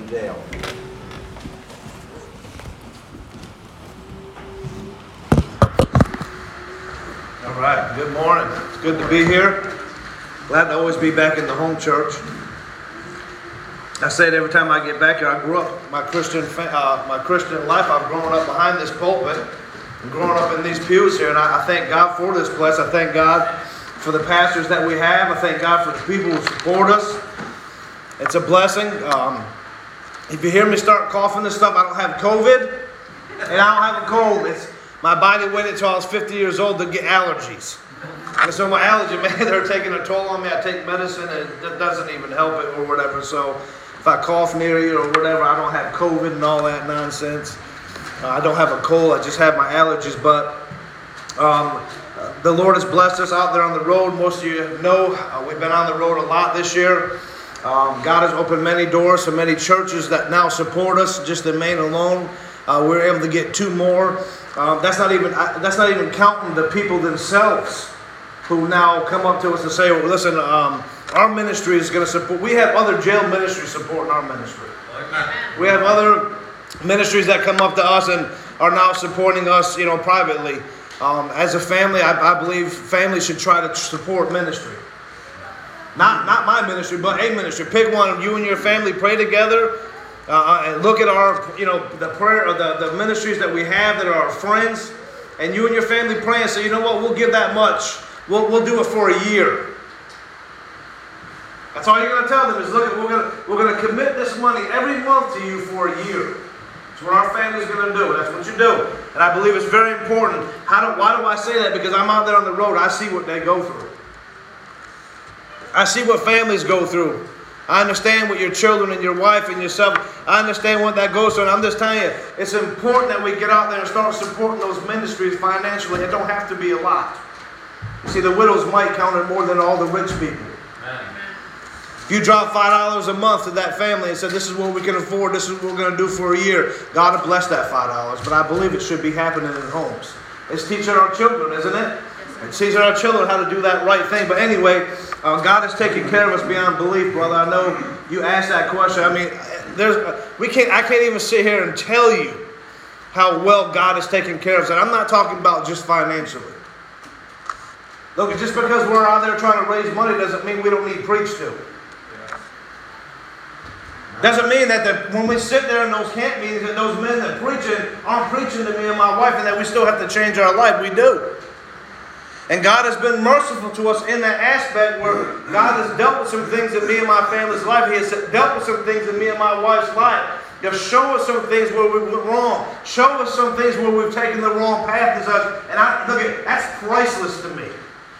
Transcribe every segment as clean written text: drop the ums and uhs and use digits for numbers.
Dale. All right, good morning. It's good to be here. Glad to always be back in the home church. I say it every time I get back here. I grew up my Christian life. I've grown up behind this pulpit and growing up in these pews here, and I thank God for this place. I thank God for the pastors that we have. I thank God for the people who support us. It's a blessing. If you hear me start coughing and stuff, I don't have COVID and I don't have a cold. My body waited until I was 50 years old to get allergies. And so my allergy, man, they're taking a toll on me. I take medicine and it doesn't even help it or whatever. So if I cough near you or whatever, I don't have COVID and all that nonsense. I don't have a cold. I just have my allergies. But the Lord has blessed us out there on the road. Most of you know we've been on the road a lot this year. God has opened many doors to many churches that now support us. Just in Maine alone, we're able to get 2 more. That's not even counting the people themselves who now come up to us and say, well, listen, our ministry is going to support. We have other jail ministries supporting our ministry. We have other ministries that come up to us and are now supporting us, privately. As a family, I believe families should try to support ministry. Not my ministry, but a ministry. Pick one. You and your family pray together. And look at our, the prayer or the ministries that we have that are our friends. And you and your family pray and say, you know what, we'll give that much. We'll do it for a year. That's all you're going to tell them is, look, we're going to commit this money every month to you for a year. That's what our family's going to do. That's what you do. And I believe it's very important. Why do I say that? Because I'm out there on the road. I see what they go through. I see what families go through. I understand what your children and your wife and yourself, I understand what that goes through. And I'm just telling you, it's important that we get out there and start supporting those ministries financially. It don't have to be a lot. You see, the widow's mite counted more than all the rich people. Amen. If you drop $5 a month to that family and said, this is what we can afford, this is what we're going to do for a year, God will bless that $5. But I believe it should be happening in homes. It's teaching our children, isn't it? It's teaching our children how to do that right thing. But anyway, God has taken care of us beyond belief, brother. I know you asked that question. I mean, I can't even sit here and tell you how well God has taken care of us. And I'm not talking about just financially. Look, just because we're out there trying to raise money doesn't mean we don't need preach to. Doesn't mean that when we sit there in those camp meetings that those men that aren't preaching to me and my wife and that we still have to change our life. We do. And God has been merciful to us in that aspect where God has dealt with some things in me and my family's life. He has dealt with some things in me and my wife's life. He'll show us some things where we went wrong. Show us some things where we've taken the wrong path and such. And that's priceless to me.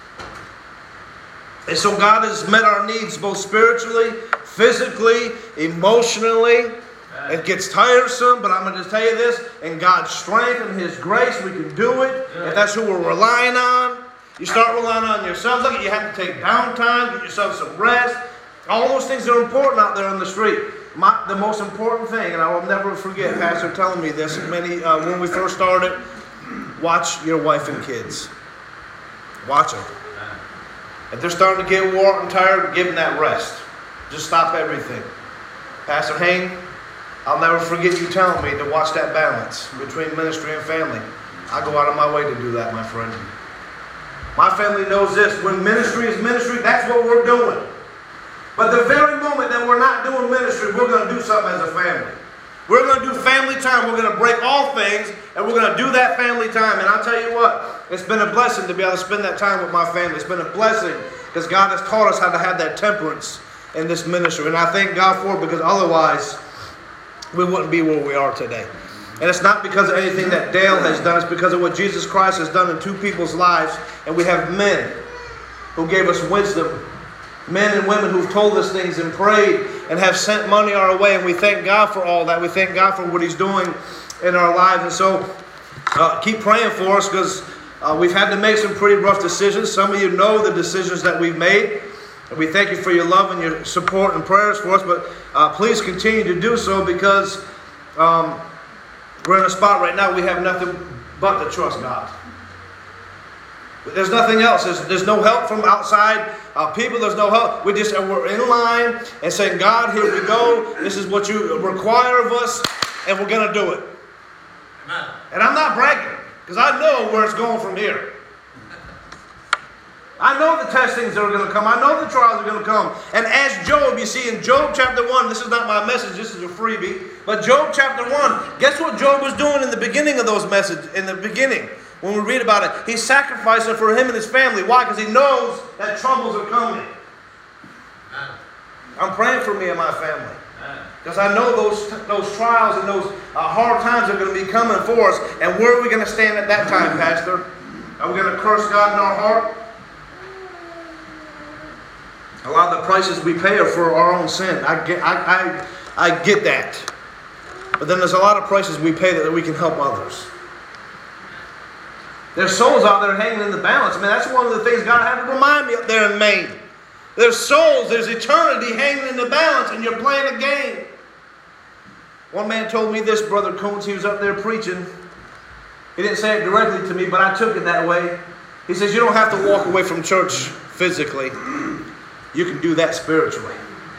And so God has met our needs both spiritually, physically, emotionally. It gets tiresome, but I'm going to just tell you this. In God's strength and His grace, we can do it. If that's who we're relying on. You start relying on yourself. Look, you have to take downtime, get yourself some rest. All those things are important out there on the street. The most important thing, and I will never forget Pastor telling me this when we first started, watch your wife and kids. Watch them. If they're starting to get worn and tired, give them that rest. Just stop everything. Pastor Hain, I'll never forget you telling me to watch that balance between ministry and family. I go out of my way to do that, my friend. My family knows this. When ministry is ministry, that's what we're doing. But the very moment that we're not doing ministry, we're going to do something as a family. We're going to do family time. We're going to break all things, and we're going to do that family time. And I'll tell you what, it's been a blessing to be able to spend that time with my family. It's been a blessing because God has taught us how to have that temperance in this ministry. And I thank God for it because otherwise we wouldn't be where we are today. And it's not because of anything that Dale has done. It's because of what Jesus Christ has done in 2 people's lives. And we have men who gave us wisdom. Men and women who've told us things and prayed and have sent money our way. And we thank God for all that. We thank God for what He's doing in our lives. And so keep praying for us because we've had to make some pretty rough decisions. Some of you know the decisions that we've made. And we thank you for your love and your support and prayers for us. But please continue to do so because we're in a spot right now we have nothing but to trust God. There's nothing else. There's no help from outside. people. There's no help. We're in line and saying, God, here we go. This is what you require of us, and we're going to do it. Amen. And I'm not bragging, because I know where it's going from here. I know the testings that are going to come. I know the trials are going to come. And as Job, you see in Job chapter 1, this is not my message, this is a freebie. But Job chapter 1, guess what Job was doing in the beginning of those messages? In the beginning, when we read about it, he's sacrificing for him and his family. Why? Because he knows that troubles are coming. I'm praying for me and my family. Because I know those trials and those hard times are going to be coming for us. And where are we going to stand at that time, Pastor? Are we going to curse God in our heart? A lot of the prices we pay are for our own sin. I get that. But then there's a lot of prices we pay that we can help others. There's souls out there hanging in the balance. I mean, that's one of the things God had to remind me up there in Maine. There's souls, there's eternity hanging in the balance, and you're playing a game. One man told me this, Brother Coons, he was up there preaching. He didn't say it directly to me, but I took it that way. He says, you don't have to walk away from church physically. You can do that spiritually.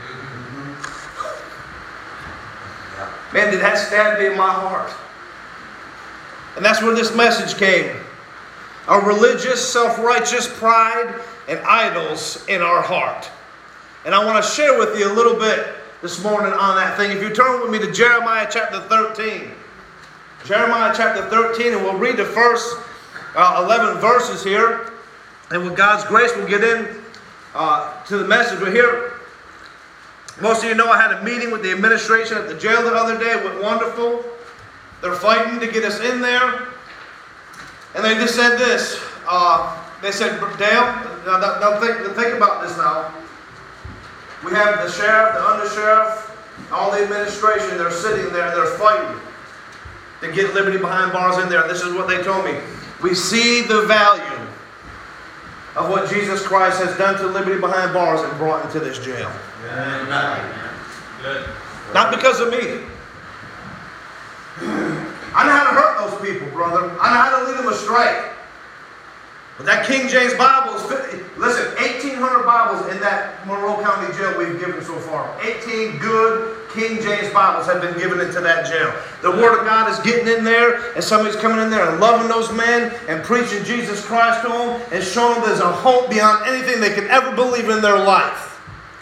Man, did that stab me in my heart. And that's where this message came. A religious, self-righteous pride and idols in our heart. And I want to share with you a little bit this morning on that thing. If you turn with me to Jeremiah chapter 13. Jeremiah chapter 13, and we'll read the first 11 verses here. And with God's grace, we'll get in to the message. But here, most of you know I had a meeting with the administration at the jail the other day. It went wonderful. They're fighting to get us in there. And they just said this. They said, Dale, now think about this now. We have the sheriff, the undersheriff, all the administration. They're sitting there and they're fighting to get Liberty Behind Bars in there. And this is what they told me. We see the value of what Jesus Christ has done to Liberty Behind Bars and brought into this jail. Good. Not because of me. I know how to hurt those people, brother. I know how to lead them astray. But that King James Bible is, listen, 1,800 Bibles in that Monroe County jail we've given so far. 18 good King James Bibles have been given into that jail. The Word of God is getting in there, and somebody's coming in there and loving those men and preaching Jesus Christ to them and showing them there's a hope beyond anything they could ever believe in their life.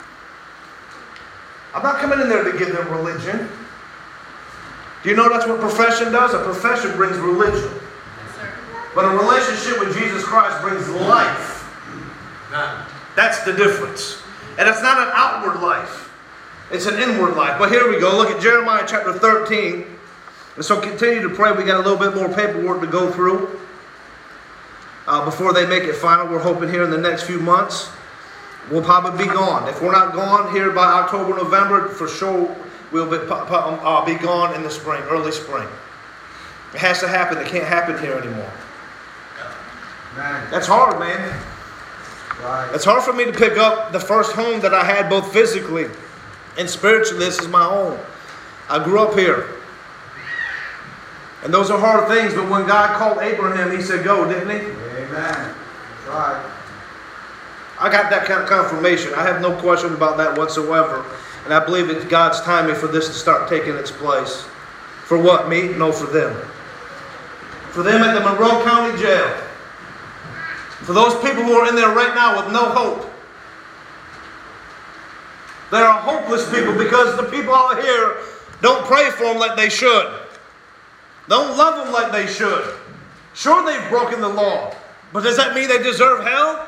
I'm not coming in there to give them religion. Do you know that's what profession does? A profession brings religion. But a relationship with Jesus Christ brings life. That's the difference. And it's not an outward life. It's an inward life. But here we go. Look at Jeremiah chapter 13. And so continue to pray. We got a little bit more paperwork to go through before they make it final. We're hoping here in the next few months we'll probably be gone. If we're not gone here by October, November, for sure we'll be gone in the spring, early spring. It has to happen. It can't happen here anymore. That's hard, man. Right. It's hard for me to pick up the first home that I had, both physically and spiritually. This is my home. I grew up here. And those are hard things, but when God called Abraham, he said, go, didn't he? Amen. That's right. I got that kind of confirmation. I have no question about that whatsoever. And I believe it's God's timing for this to start taking its place. For what? Me? No, for them. For them at the Monroe County Jail. For those people who are in there right now with no hope. They are hopeless people because the people out here don't pray for them like they should. Don't love them like they should. Sure, they've broken the law. But does that mean they deserve hell?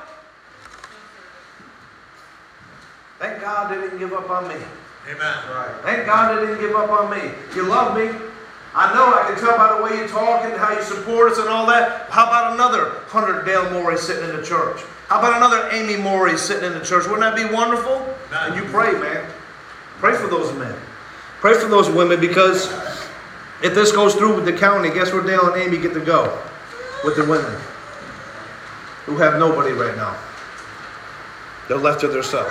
Thank God they didn't give up on me. Amen. Right. Thank God they didn't give up on me. You love me. I know, I can tell by the way you talk and how you support us and all that. How about another 100 Dale Morey sitting in the church? How about another Amy Morey sitting in the church? Wouldn't that be wonderful? And you pray, man. Pray for those men. Pray for those women, because if this goes through with the county, guess where Dale and Amy get to go? With the women who have nobody right now. They're left to themselves.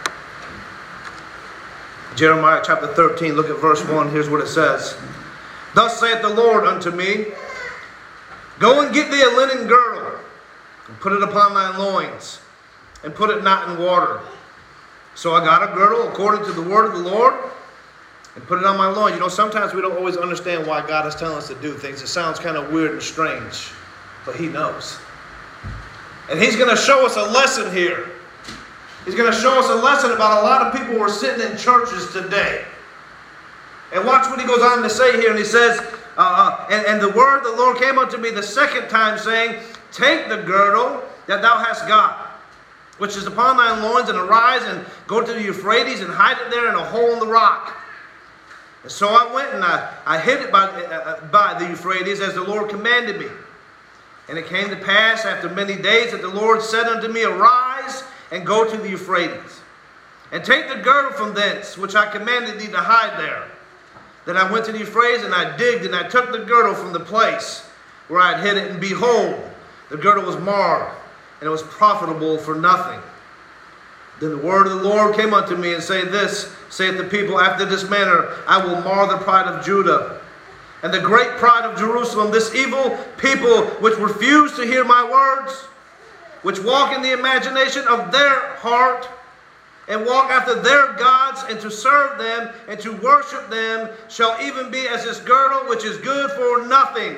Jeremiah chapter 13, look at verse 1. Here's what it says. Thus saith the Lord unto me, go and get thee a linen girdle, and put it upon thy loins, and put it not in water. So I got a girdle according to the word of the Lord and put it on my loin. You know, sometimes we don't always understand why God is telling us to do things. It sounds kind of weird and strange, but He knows. And He's going to show us a lesson here. He's going to show us a lesson about a lot of people who are sitting in churches today. And watch what He goes on to say here. And He says, and the word of the Lord came unto me the second time, saying, take the girdle that thou hast got, which is upon thy loins, and arise and go to the Euphrates and hide it there in a hole in the rock. And so I went and I hid it by the Euphrates as the Lord commanded me. And it came to pass after many days that the Lord said unto me, arise and go to the Euphrates, and take the girdle from thence, which I commanded thee to hide there. Then I went to the Euphrates, and I digged, and I took the girdle from the place where I had hid it, and behold, the girdle was marred, and it was profitable for nothing. Then the word of the Lord came unto me, and saith this, saith the people, after this manner I will mar the pride of Judah, and the great pride of Jerusalem, this evil people which refuse to hear my words, which walk in the imagination of their heart, and walk after their gods, and to serve them, and to worship them, shall even be as this girdle which is good for nothing.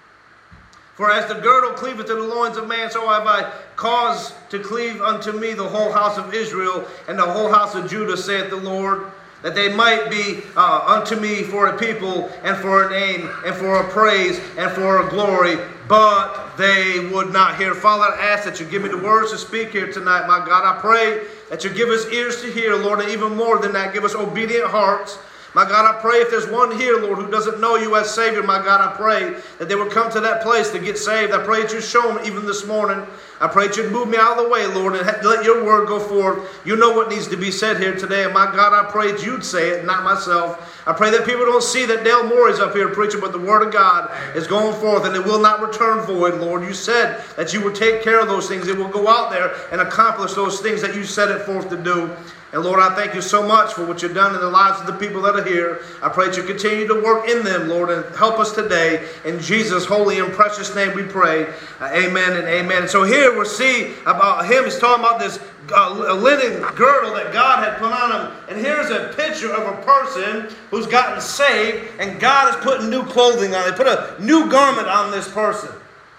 For as the girdle cleaveth to the loins of man, so have I caused to cleave unto me the whole house of Israel, and the whole house of Judah, saith the Lord, that they might be unto me for a people, and for a name, and for a praise, and for a glory. But they would not hear. Father, I ask that you give me the words to speak here tonight, my God. I pray that you give us ears to hear, Lord, and even more than that, give us obedient hearts. My God, I pray if there's one here, Lord, who doesn't know you as Savior, my God, I pray that they would come to that place to get saved. I pray that you show them even this morning. I pray that you'd move me out of the way, Lord, and let your word go forth. You know what needs to be said here today. And my God, I pray that you'd say it, not myself. I pray that people don't see that Dale Morey's up here preaching, but the word of God is going forth, and it will not return void, Lord. You said that you would take care of those things. It will go out there and accomplish those things that you set it forth to do. And Lord, I thank you so much for what you've done in the lives of the people that are here. I pray that you continue to work in them, Lord, and help us today. In Jesus' holy and precious name we pray. Amen and amen. So here we see about him. He's talking about this linen girdle that God had put on him. And here's a picture of a person who's gotten saved, and God is putting new clothing on. He put a new garment on this person.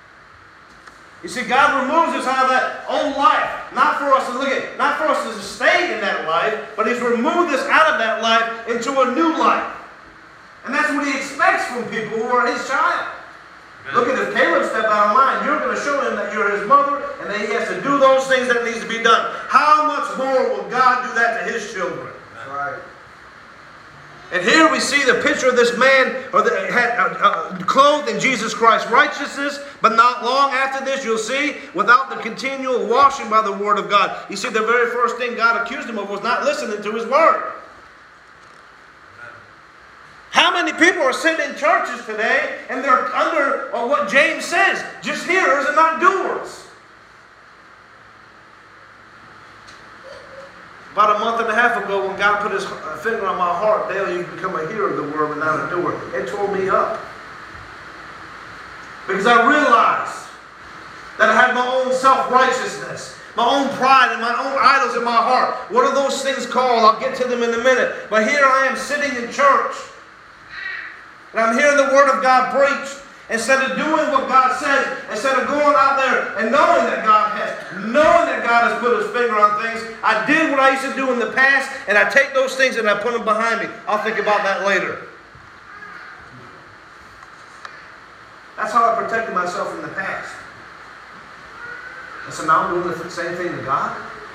You see, God removes us out of that old life. Not for us to stay in that life, but He's removed us out of that life into a new life. And that's what He expects from people who are His child. Amen. Look at if Caleb stepped out of line, you're going to show him that you're his mother and that he has to do those things that needs to be done. How much more will God do that to His children? That's right. And here we see the picture of this man clothed in Jesus Christ's righteousness, but not long after this, you'll see, without the continual washing by the word of God. You see, the very first thing God accused him of was not listening to His word. How many people are sitting in churches today and they're under what James says, just hearers and not doers? About a month and a half ago, when God put His finger on my heart, Dale, you become a hearer of the word and not a doer. It tore me up. Because I realized that I had my own self-righteousness, my own pride, and my own idols in my heart. What are those things called? I'll get to them in a minute. But here I am sitting in church, and I'm hearing the word of God preached. Instead of doing what God says, instead of going out there and knowing that God has put His finger on things, I did what I used to do in the past, and I take those things and I put them behind me. I'll think about that later. That's how I protected myself in the past. And so now I'm doing the same thing to God.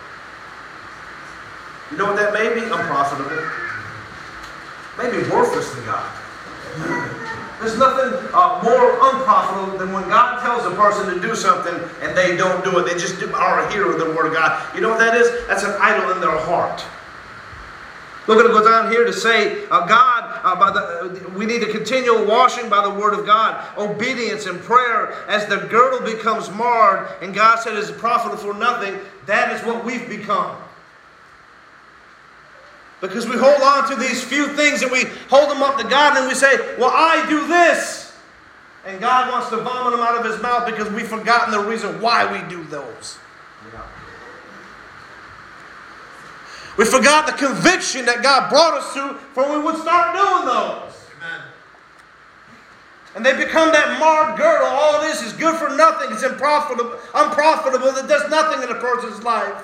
You know what that may be? Unprofitable. Maybe worthless to God. There's nothing more unprofitable than when God tells a person to do something and they don't do it. They just are a hearer of the word of God. You know what that is? That's an idol in their heart. Look at it goes on here to say, we need a continual washing by the word of God, obedience and prayer as the girdle becomes marred, and God said it's profitable for nothing. That is what we've become. Because we hold on to these few things and we hold them up to God and we say, well, I do this. And God wants to vomit them out of His mouth because we've forgotten the reason why we do those. Yeah. We forgot the conviction that God brought us to for we would start doing those. Amen. And they become that marred girdle. All this is good for nothing. It's unprofitable. It does nothing in a person's life.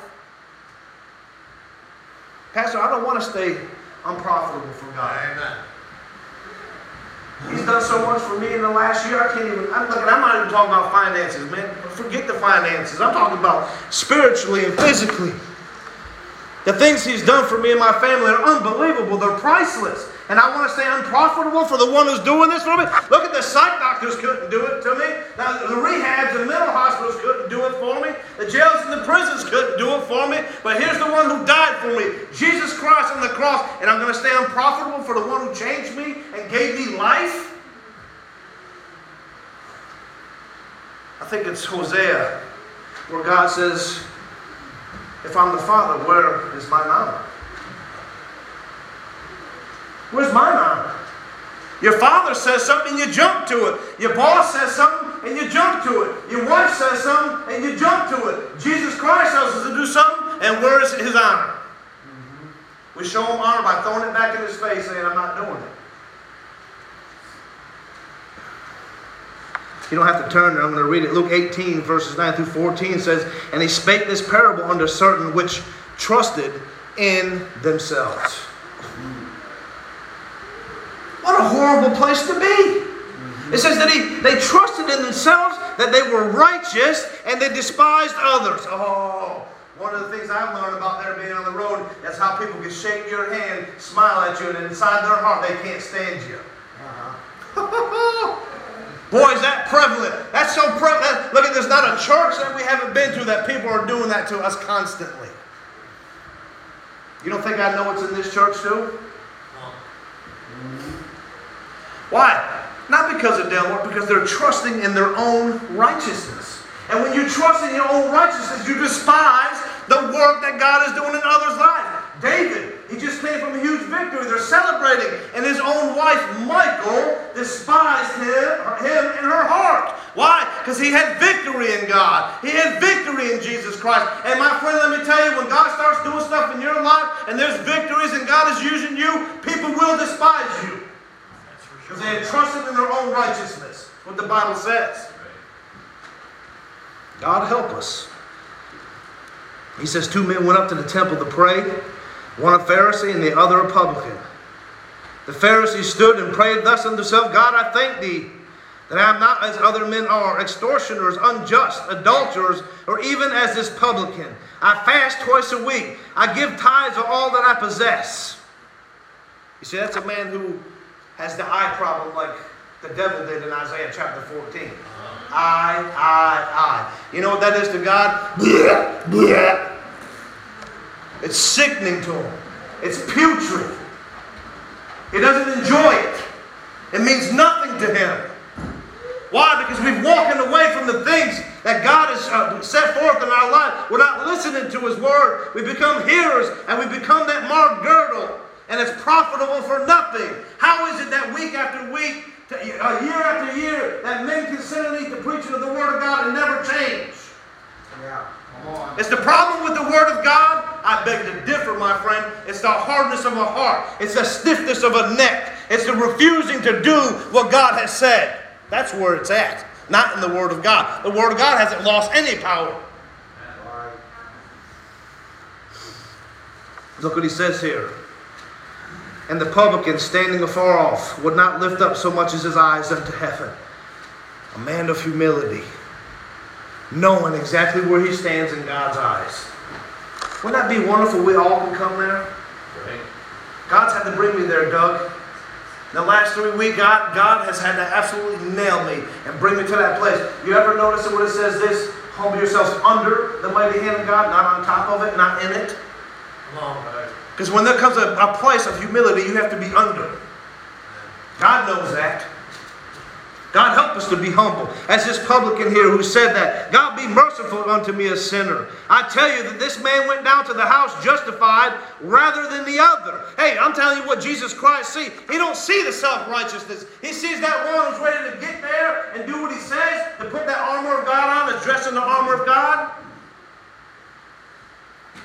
Pastor, I don't want to stay unprofitable for God. Amen. He's done so much for me in the last year. I'm not even talking about finances, man. Forget the finances. I'm talking about spiritually and physically. The things He's done for me and my family are unbelievable. They're priceless. And I want to stay unprofitable for the one who's doing this for me. Look at the psych doctors couldn't do it to me. Now, the rehabs and mental hospitals couldn't do it for me. The jails and the prisons couldn't do it for me. But here's the one who died for me. Jesus Christ on the cross. And I'm going to stay unprofitable for the one who changed me and gave me life. I think it's Hosea where God says, if I'm the Father, where is my honor? Where's my honor? Your father says something, you jump to it. Your boss says something, and you jump to it. Your wife says something, and you jump to it. Jesus Christ tells us to do something, and where is His honor? We show Him honor by throwing it back in His face, saying, I'm not doing it. You don't have to turn there. I'm going to read it. Luke 18, verses 9 through 14 says, and He spake this parable unto certain which trusted in themselves. What a horrible place to be. It says that they trusted in themselves, that they were righteous, and they despised others. Oh, one of the things I've learned about there being on the road, that's how people can shake your hand, smile at you, and inside their heart they can't stand you. Boy, is that prevalent. That's so prevalent. Look at, there's not a church that we haven't been to that people are doing that to us constantly. You don't think I know what's in this church too? Why? Not because of them, but because they're trusting in their own righteousness. And when you trust in your own righteousness, you despise the work that God is doing in others' lives. David, he just came from a huge victory. They're celebrating. And his own wife, Michal, despised him in her heart. Why? Because he had victory in God. He had victory in Jesus Christ. And my friend, let me tell you, when God starts doing stuff in your life, and there's victories and God is using you, people will despise you. Because they had trusted in their own righteousness. What the Bible says. God help us. He says 2 men went up to the temple to pray. One a Pharisee and the other a publican. The Pharisee stood and prayed thus unto himself, God, I thank Thee that I am not as other men are, extortioners, unjust, adulterers, or even as this publican. I fast twice a week. I give tithes of all that I possess. You see, that's a man who has the eye problem like the devil did in Isaiah chapter 14. I. You know what that is to God? Bleh, bleh. It's sickening to Him. It's putrid. He doesn't enjoy it. It means nothing to Him. Why? Because we've walked away from the things that God has set forth in our life. We're not listening to His Word. We become hearers and we become that marred girdle. And it's profitable for nothing. How is it that week after week, year after year, that men consider the preaching of the Word of God and never change? Yeah, come on. It's the problem with the Word of God. I beg to differ, my friend. It's the hardness of a heart. It's the stiffness of a neck. It's the refusing to do what God has said. That's where it's at. Not in the Word of God. The Word of God hasn't lost any power. Right. Look what he says here. And the publican, standing afar off, would not lift up so much as his eyes unto heaven. A man of humility, knowing exactly where he stands in God's eyes. Wouldn't that be wonderful? We all can come there. Right. God's had to bring me there, Doug. In the last 3 weeks, God has had to absolutely nail me and bring me to that place. You ever notice what it says this? Humble yourselves under the mighty hand of God, not on top of it, not in it. Come on, buddy. Because when there comes a place of humility, you have to be under. God knows that. God help us to be humble. As this publican here who said that, God be merciful unto me a sinner. I tell you that this man went down to the house justified rather than the other. Hey, I'm telling you what Jesus Christ sees. He don't see the self-righteousness. He sees that one who's ready to get there and do what He says, to put that armor of God on, and dress in the armor of God.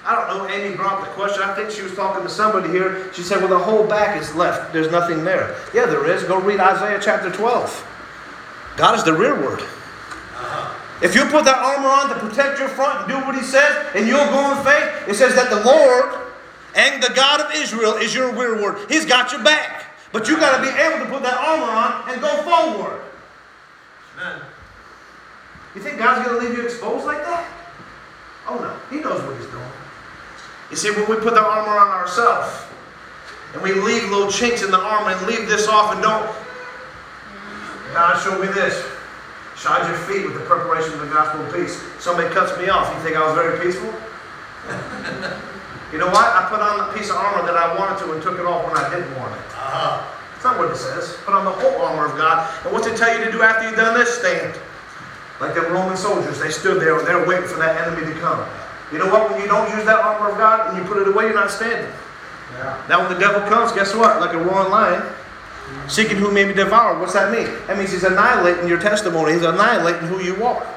I don't know, Amy brought the question. I think she was talking to somebody here. She said, well, the whole back is left. There's nothing there. Yeah, there is. Go read Isaiah chapter 12. God is the rearward. If you put that armor on to protect your front and do what he says, and you'll go in faith, it says that the Lord and the God of Israel is your rearward. He's got your back. But you got to be able to put that armor on and go forward. Amen. You think God's going to leave you exposed like that? Oh no, he knows what he's doing. You see, when we put the armor on ourselves, and we leave little chinks in the armor and leave this off and don't, God showed me this. Shod your feet with the preparation of the gospel of peace. Somebody cuts me off. You think I was very peaceful? You know what? I put on a piece of armor that I wanted to and took it off when I didn't want it. That's not what it says. Put on the whole armor of God. And what's it tell you to do after you've done this? Stand. Like the Roman soldiers, they stood there and they're waiting for that enemy to come. You know what? When you don't use that armor of God and you put it away, you're not standing. Yeah. Now when the devil comes, guess what? Like a roaring lion, seeking who may be devoured. What's that mean? That means he's annihilating your testimony. He's annihilating who you are.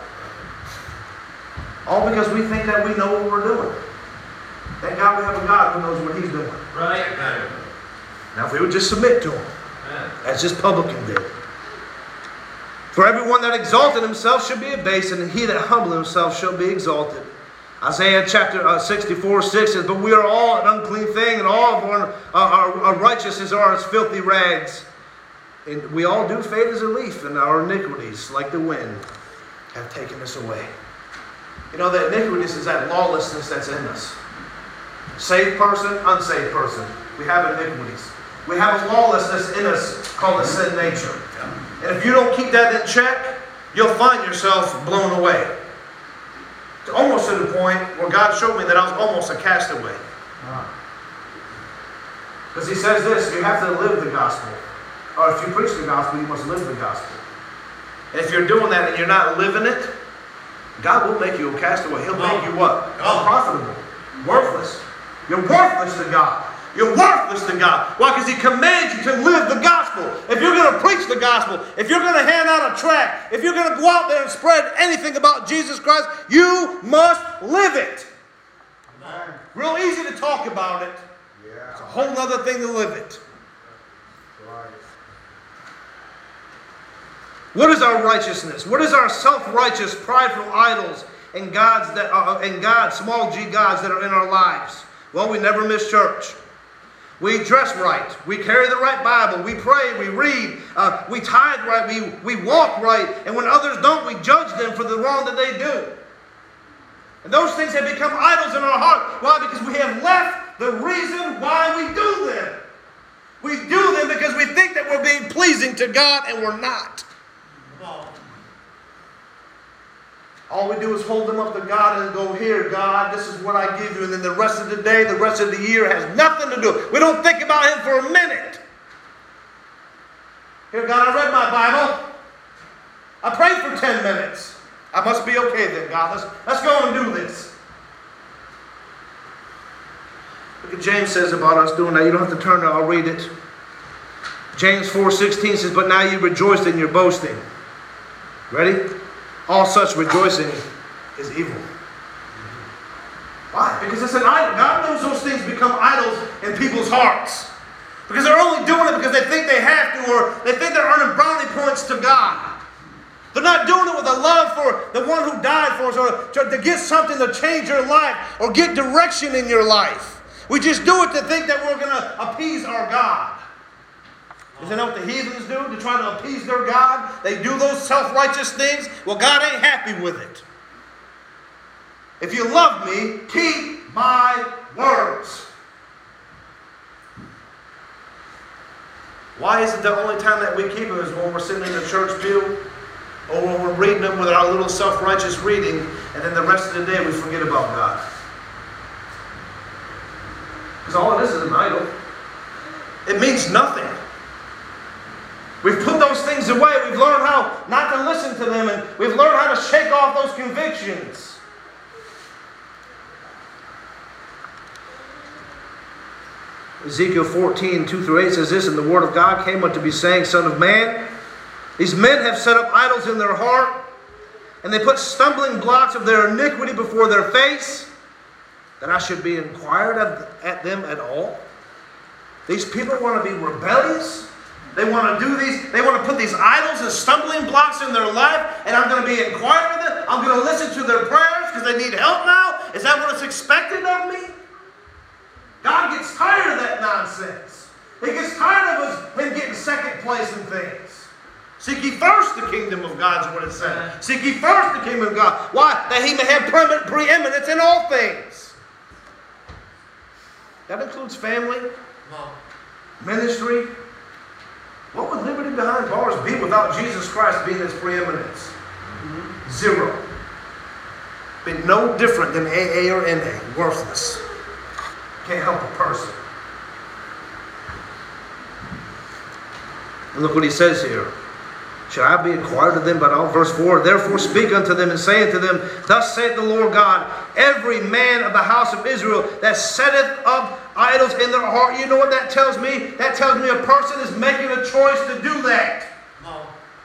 All because we think that we know what we're doing. Thank God we have a God who knows what he's doing. Right. Now if we would just submit to him, as this publican did. For everyone that exalted himself shall be abased, and he that humbled himself shall be exalted. Isaiah chapter 64:6 says, but we are all an unclean thing, and all of our righteousness are as filthy rags. And we all do fade as a leaf, and our iniquities, like the wind, have taken us away. You know, that iniquity is that lawlessness that's in us. Saved person, unsaved person. We have iniquities. We have a lawlessness in us called the sin nature. And if you don't keep that in check, you'll find yourself blown away. It's almost to the point where God showed me that I was almost a castaway. Because he says this, you have to live the gospel. Or if you preach the gospel, you must live the gospel. And if you're doing that and you're not living it, God will make you a castaway. He'll make you what? Unprofitable. Worthless. You're worthless to God. You're worthless to God. Why? Because he commands you to live the gospel. If you're going to preach the gospel, if you're going to hand out a tract, if you're going to go out there and spread anything about Jesus Christ, you must live it. Amen. Real easy to talk about it. Yeah. It's a whole other thing to live it. Right. What is our righteousness? What is our self-righteous, prideful idols and gods that small g gods that are in our lives? Well, we never miss church. We dress right. We carry the right Bible. We pray. We read. We tithe right. We walk right. And when others don't, we judge them for the wrong that they do. And those things have become idols in our heart. Why? Because we have left the reason why we do them. We do them because we think that we're being pleasing to God, and we're not. All we do is hold them up to God and go, here, God, this is what I give you. And then the rest of the day, the rest of the year has nothing to do. We don't think about him for a minute. Here, God, I read my Bible. I prayed for 10 minutes. I must be okay then, God. Let's go and do this. Look what James says about us doing that. You don't have to turn there. I'll read it. James 4:16 says, but now you rejoice in your boasting. Ready? All such rejoicing is evil. Why? Because it's an idol. God knows those things become idols in people's hearts. Because they're only doing it because they think they have to, or they think they're earning brownie points to God. They're not doing it with a love for the one who died for us, or to get something to change your life, or get direction in your life. We just do it to think that we're going to appease our God. Isn't that what the heathens do? To try to appease their God? They do those self-righteous things? Well, God ain't happy with it. If you love me, keep my words. Why is it the only time that we keep them is when we're sitting in the church pew, or when we're reading them with our little self-righteous reading, and then the rest of the day we forget about God? Because all it is an idol. It means nothing. We've put those things away. We've learned how not to listen to them, and we've learned how to shake off those convictions. Ezekiel 14:2-8 says this, and the word of God came unto me, saying, Son of man, these men have set up idols in their heart, and they put stumbling blocks of their iniquity before their face. that I should be inquired at them at all? These people want to be rebellious. They want to do these. They want to put these idols and stumbling blocks in their life, and I'm going to be inquired of them. I'm going to listen to their prayers because they need help now. Is that what is expected of me? God gets tired of that nonsense. He gets tired of him getting second place in things. Seek ye first the kingdom of God is what it says. Seek ye first the kingdom of God. Why? That he may have preeminence in all things. That includes family, ministry. What would liberty behind bars be without Jesus Christ being his preeminence? Zero. Be no different than AA or NA. Worthless. Can't help a person. And look what he says here. Should I be inquired of them by all? Verse 4, therefore speak unto them and say unto them, thus saith the Lord God, every man of the house of Israel that setteth up idols in their heart. You know what that tells me? That tells me a person is making a choice to do that. No.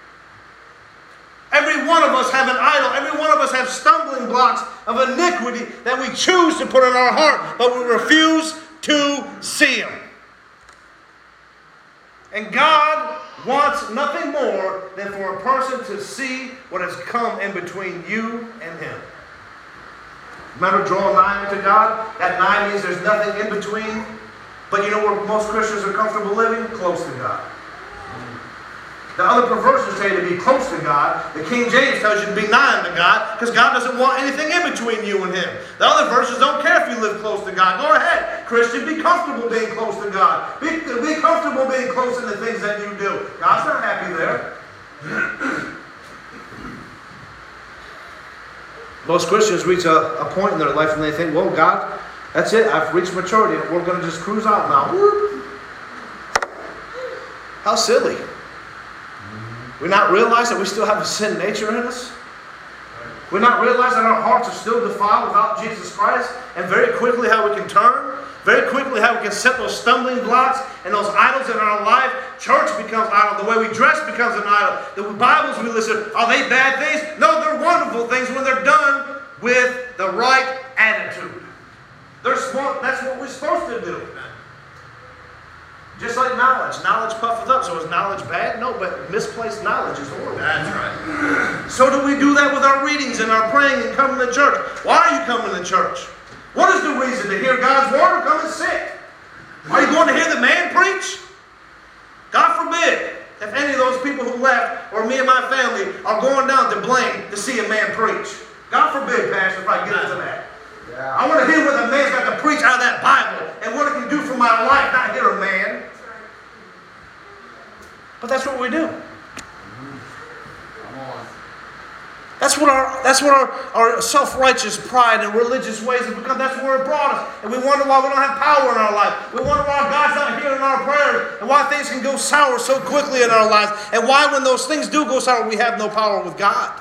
Every one of us have an idol. Every one of us have stumbling blocks of iniquity that we choose to put in our heart, but we refuse to see them. And God wants nothing more than for a person to see what has come in between you and him. Remember, draw a line to God? That line means there's nothing in between. But you know where most Christians are comfortable living? Close to God. The other perversions tell you to be close to God. The King James tells you to be nigh unto God because God doesn't want anything in between you and him. The other verses don't care if you live close to God. Go ahead, Christian, be comfortable being close to God. Be comfortable being close in the things that you do. God's not happy there. Most Christians reach a point in their life and they think, well, God, that's it. I've reached maturity. We're going to just cruise out now. Whoop. How silly. We not realize that we still have a sin nature in us? We not realize that our hearts are still defiled without Jesus Christ? And very quickly how we can turn? Very quickly how we can set those stumbling blocks and those idols in our life? Church becomes idol. The way we dress becomes an idol. The Bibles we listen, are they bad things? No, they're wonderful things when they're done with the right attitude. They're smart. That's what we're supposed to do. Just like knowledge. Knowledge puffeth up. So is knowledge bad? No, but misplaced knowledge is horrible. That's right. So do we do that with our readings and our praying and coming to church? Why are you coming to church? What is the reason? To hear God's word or come and sit? Are you going to hear the man preach? God forbid if any of those people who left or me and my family are going down to Blaine to see a man preach. God forbid, Pastor, if I get into that. Yeah. I want to hear what the man's got to preach out of that Bible and what it can do for my life, not hear a man. But that's what we do. Come on. That's what our self-righteous pride and religious ways have become. That's where it brought us. And we wonder why we don't have power in our life. We wonder why God's not hearing our prayers. And why things can go sour so quickly in our lives. And why when those things do go sour, we have no power with God.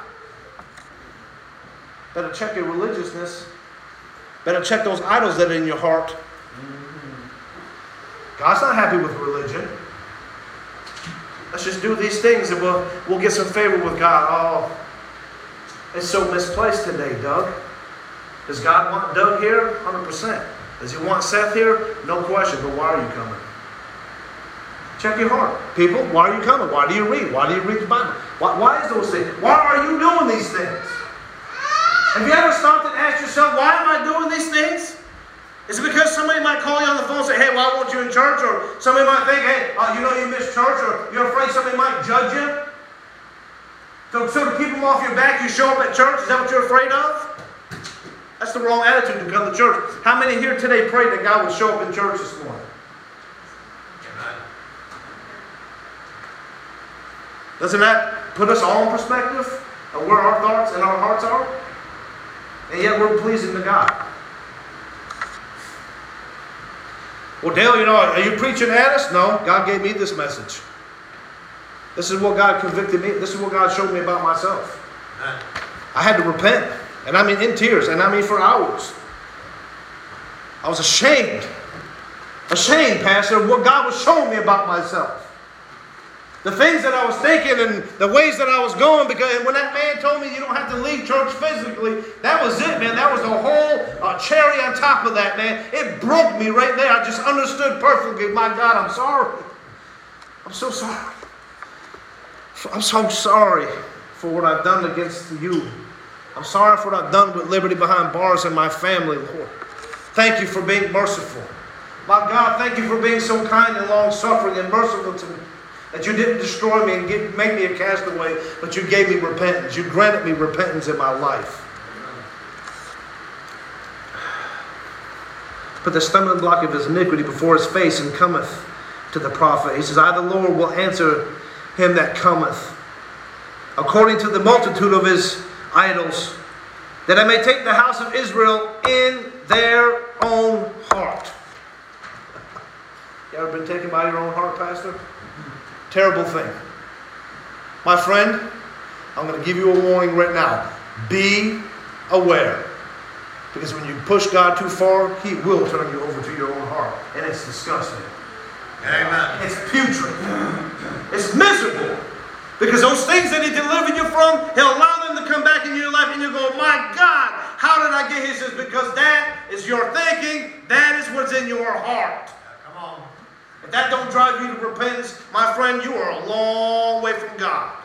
Better check your religiousness. Better check those idols that are in your heart. God's not happy with religion. Let's just do these things and we'll get some favor with God. Oh, it's so misplaced today, Doug. Does God want Doug here? 100%. Does he want Seth here? No question. But why are you coming? Check your heart. People, why are you coming? Why do you read? Why do you read the Bible? Why is those things? Why are you doing these things? Have you ever stopped and asked yourself, why am I doing these things? Is it because somebody might call you on the phone and say, hey, why won't you in church? Or somebody might think, hey, you know you missed church, or you're afraid somebody might judge you? So to keep them off your back, you show up at church? Is that what you're afraid of? That's the wrong attitude to come to church. How many here today prayed that God would show up in church this morning? Amen. Doesn't that put us all in perspective of where our thoughts and our hearts are? And yet we're pleasing to God. Well, Dale, are you preaching at us? No, God gave me this message. This is what God convicted me. This is what God showed me about myself. I had to repent. And I mean in tears. And I mean for hours. I was ashamed. Ashamed, Pastor, of what God was showing me about myself. The things that I was thinking and the ways that I was going, because when that man told me you don't have to leave church physically, that was it, man. That was the whole cherry on top of that, man. It broke me right there. I just understood perfectly. My God, I'm sorry. I'm so sorry. I'm so sorry for what I've done against you. I'm sorry for what I've done with Liberty Behind Bars and my family, Lord. Thank you for being merciful. My God, thank you for being so kind and long-suffering and merciful to me. That you didn't destroy me and make me a castaway, but you gave me repentance. You granted me repentance in my life. Put the stumbling block of his iniquity before his face and cometh to the prophet. He says, I, the Lord, will answer him that cometh, according to the multitude of his idols, that I may take the house of Israel in their own heart. You ever been taken by your own heart, Pastor? Terrible thing. My friend, I'm going to give you a warning right now. Be aware. Because when you push God too far, He will turn you over to your own heart. And it's disgusting. Amen. It's putrid. It's miserable. Because those things that He delivered you from, He'll allow them to come back in your life and you go, my God, how did I get here? He says, because that is your thinking. That is what's in your heart. Come on. If that don't drive you to repentance, my friend, you are a long way from God.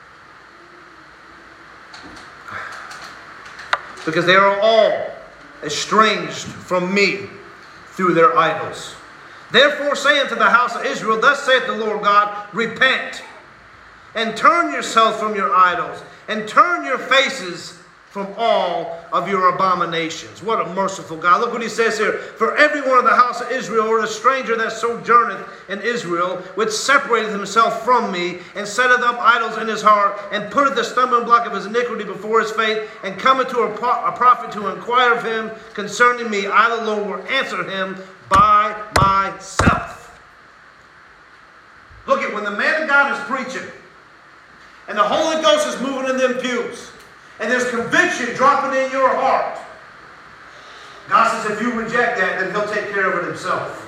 Because they are all estranged from me through their idols. Therefore say unto the house of Israel, thus saith the Lord God, repent, and turn yourselves from your idols, and turn your faces from all of your abominations. What a merciful God. Look what he says here. For every one of the house of Israel, or the stranger that sojourneth in Israel, which separateth himself from me, and setteth up idols in his heart, and putteth the stumbling block of his iniquity before his face, and cometh to a prophet to inquire of him concerning me, I the Lord will answer him by myself. Look at when the man of God is preaching, and the Holy Ghost is moving in them pews, and there's conviction dropping in your heart. God says if you reject that, then He'll take care of it Himself.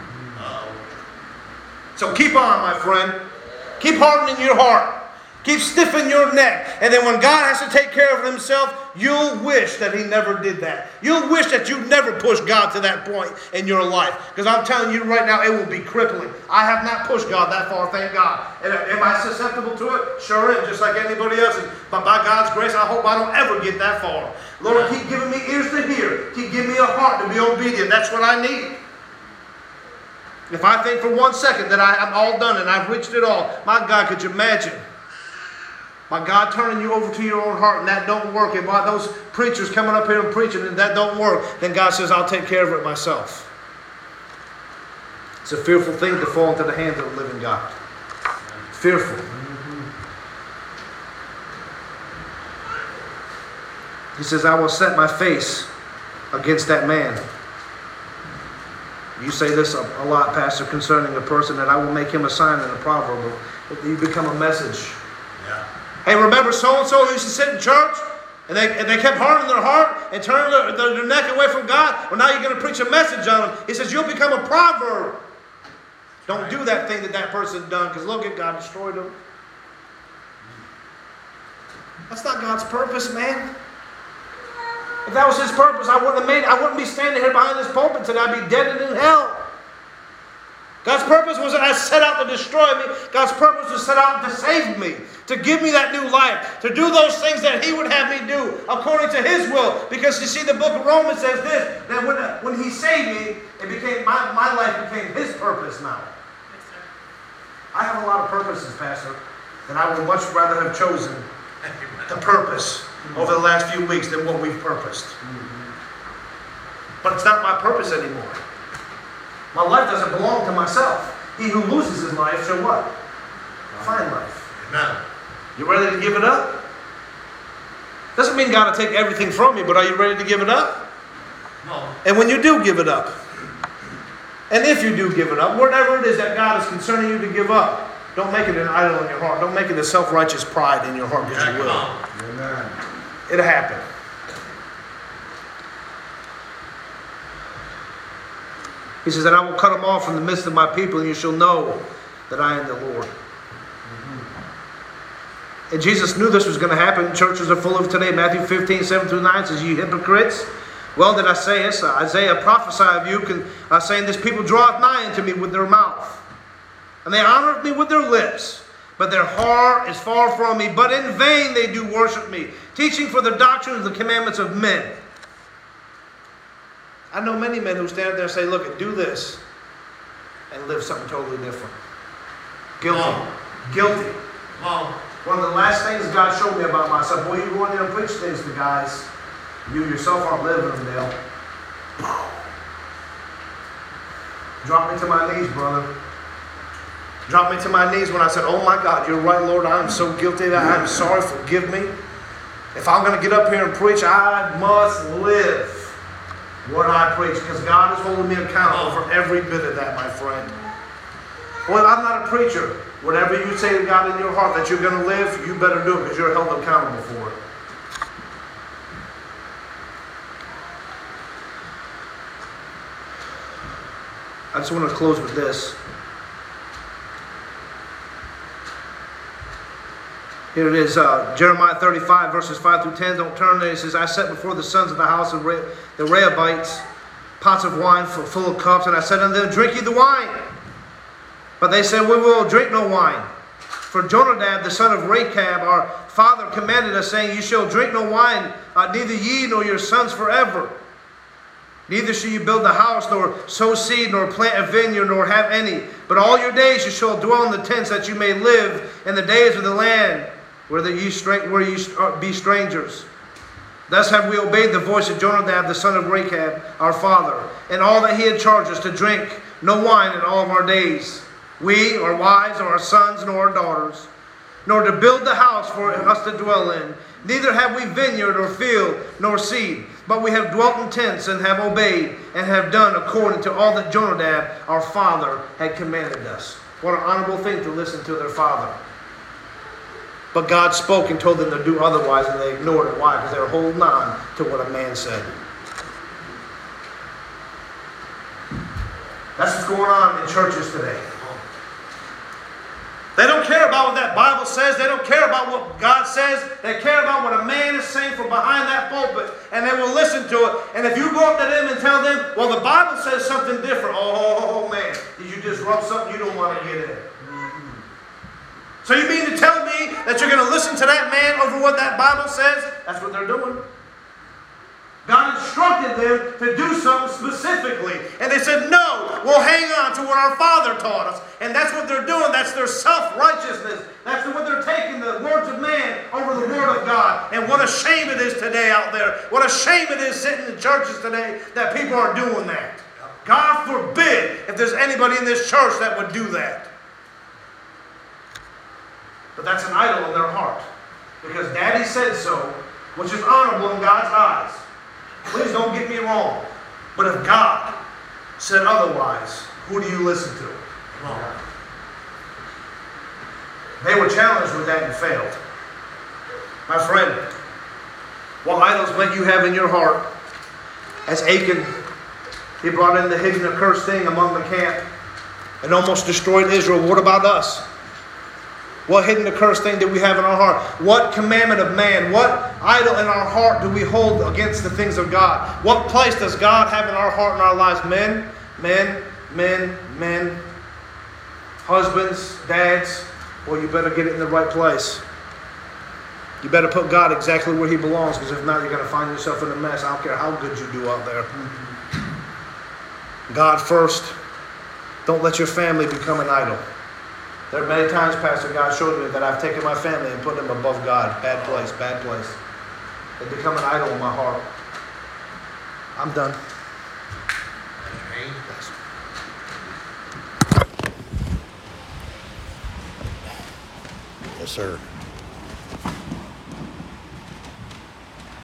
So keep on, my friend. Keep hardening your heart. Keep stiffening your neck. And then when God has to take care of it Himself, you'll wish that He never did that. You'll wish that you never pushed God to that point in your life. Because I'm telling you right now, it will be crippling. I have not pushed God that far, thank God. And am I susceptible to it? Sure am, just like anybody else. But by God's grace, I hope I don't ever get that far. Lord, keep giving me ears to hear. Keep giving me a heart to be obedient. That's what I need. If I think for 1 second that I'm all done and I've reached it all, my God, could you imagine? My God turning you over to your own heart and that don't work. And by those preachers coming up here and preaching and that don't work, then God says, I'll take care of it myself. It's a fearful thing to fall into the hands of the living God. Fearful. He says, I will set my face against that man. You say this a lot, Pastor, concerning a person, that I will make him a sign and a proverb. You become a message. Yeah. Hey, remember so-and-so who used to sit in church? And they kept hardening their heart and turning their neck away from God? Well, now you're going to preach a message on them. He says, you'll become a proverb. Don't do that thing that person's done, because look at God destroyed them. That's not God's purpose, man. If that was His purpose, I wouldn't be standing here behind this pulpit today. I'd be dead and in hell. God's purpose wasn't set out to destroy me. God's purpose was set out to save me, to give me that new life, to do those things that He would have me do according to His will. Because you see, the book of Romans says this, that when He saved me, it became my life became His purpose now. Yes, sir. I have a lot of purposes, Pastor, that I would much rather have chosen the purpose over the last few weeks than what we've purposed. But it's not my purpose anymore. My life doesn't belong to myself. He who loses his life shall what? Find life. Amen. You ready to give it up? Doesn't mean God will take everything from you, but are you ready to give it up? No. And when you do give it up, and if you do give it up, whatever it is that God is concerning you to give up, don't make it an idol in your heart. Don't make it a self-righteous pride in your heart, because you will. Amen. It'll happen. He says that I will cut them off from the midst of my people, and you shall know that I am the Lord. And Jesus knew this was going to happen. Churches are full of today. Matthew 15, 7 through 9 says, "You hypocrites, well did I say it. Isaiah prophesied of you, saying, this people draweth nigh unto me with their mouth, and they honor me with their lips, but their heart is far from me. But in vain they do worship me, teaching for the doctrine of the commandments of men." I know many men who stand there and say, "Look, do this," and live something totally different. Guilty. Wow. Guilty. Wow. One of the last things God showed me about myself, boy, you go in there and preach things to guys, you yourself aren't living them, Dale. Drop me to my knees, brother. Drop me to my knees when I said, "Oh my God, you're right, Lord. I am so guilty that I am sorry. Forgive me. If I'm going to get up here and preach, I must live what I preach, because God is holding me accountable for every bit of that, my friend." Well, I'm not a preacher. Whatever you say to God in your heart that you're going to live, you better do it, because you're held accountable for it. I just want to close with this. Here it is, Jeremiah 35, verses 5 through 10. Don't turn there. It says, "I set before the sons of the house of the Rehabites pots of wine full of cups, and I said unto them, Drink ye the wine. But they said, We will drink no wine. For Jonadab, the son of Rechab, our father, commanded us, saying, You shall drink no wine, neither ye nor your sons forever. Neither shall you build a house, nor sow seed, nor plant a vineyard, nor have any. But all your days you shall dwell in the tents, that you may live in the days of the land where ye be strangers. Thus have we obeyed the voice of Jonadab, the son of Rechab, our father, and all that he had charged us, to drink no wine in all of our days. We, our wives, or our sons, nor our daughters, nor to build the house for us to dwell in. Neither have we vineyard or field, nor seed. But we have dwelt in tents, and have obeyed, and have done according to all that Jonadab, our father, had commanded us." What an honorable thing to listen to their father. But God spoke and told them to do otherwise, and they ignored it. Why? Because they were holding on to what a man said. That's what's going on in churches today. They don't care about what that Bible says. They don't care about what God says. They care about what a man is saying from behind that pulpit, and they will listen to it. And if you go up to them and tell them, "Well, the Bible says something different," oh man, did you just rub something you don't want to get in? So you mean to tell me that you're going to listen to that man over what that Bible says? That's what they're doing. God instructed them to do something specifically. And they said, "No, we'll hang on to what our Father taught us." And that's what they're doing. That's their self-righteousness. That's what they're taking, the words of man over the Word of God. And what a shame it is today out there. What a shame it is sitting in churches today that people are doing that. God forbid if there's anybody in this church that would do that. But that's an idol in their heart. Because Daddy said so, which is honorable in God's eyes. Please don't get me wrong. But if God said otherwise, who do you listen to? They were challenged with that and failed. My friend, what idols might you have in your heart? As Achan, he brought in the hidden accursed thing among the camp and almost destroyed Israel. What about us? What hidden accursed thing do we have in our heart? What commandment of man, what idol in our heart do we hold against the things of God? What place does God have in our heart and our lives? Men, husbands, dads. Well, you better get it in the right place. You better put God exactly where He belongs, because if not, you're going to find yourself in a mess. I don't care how good you do out there. God first. Don't let your family become an idol. There are many times, Pastor, God showed me that I've taken my family and put them above God. Bad place, bad place. They become an idol in my heart. I'm done. Yes, sir.